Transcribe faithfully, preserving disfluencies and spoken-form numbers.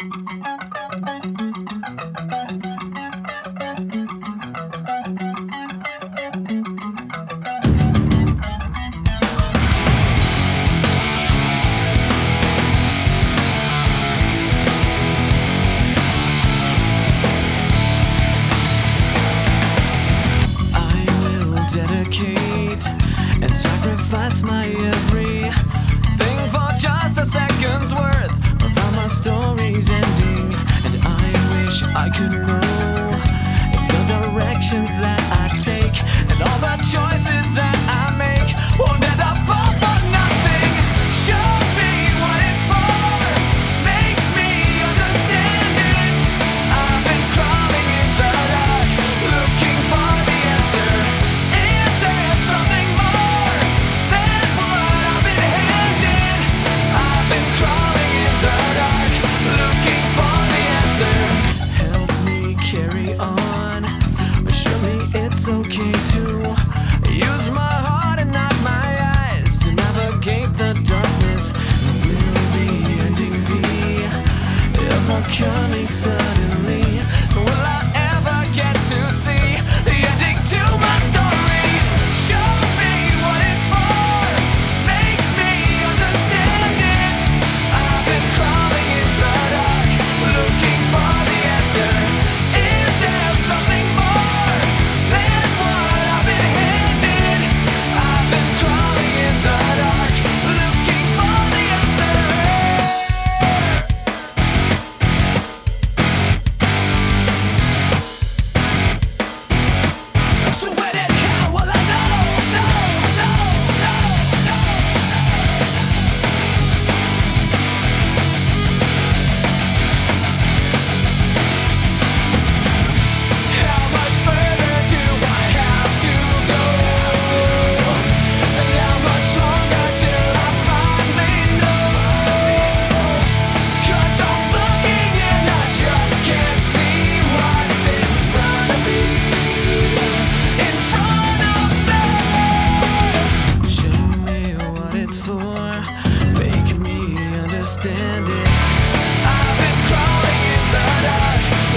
And sacrifice my everything for just a second's worth of how my story's ending. And I wish I could know if the directions that I take and all the choices that I make won't end up all for nothing. Show me what it's for, make me understand it. I've been crawling in the dark, looking for the answer. Is there something more than what I've been handed? I've been crawling in the dark, looking for the answer. Help me carry on, assure me it's okay to use my heart and not my eyes to navigate the darkness. Will the ending be ever coming suddenly? Will I ever get to see the ending to my story? Show me what it's for, make me understand it. I've been crawling in the dark, looking for the answer. Is there something more than what I've been handed? I've been crawling in the dark, looking for the answer. So when and how will I know? No, no, no, no, How much further do I have to go? And how much longer till I finally know? 'Cause I'm looking and I just can't see what's in front of me. In front of me. Show me what it's for, make me understand it. I've been crawling in the dark,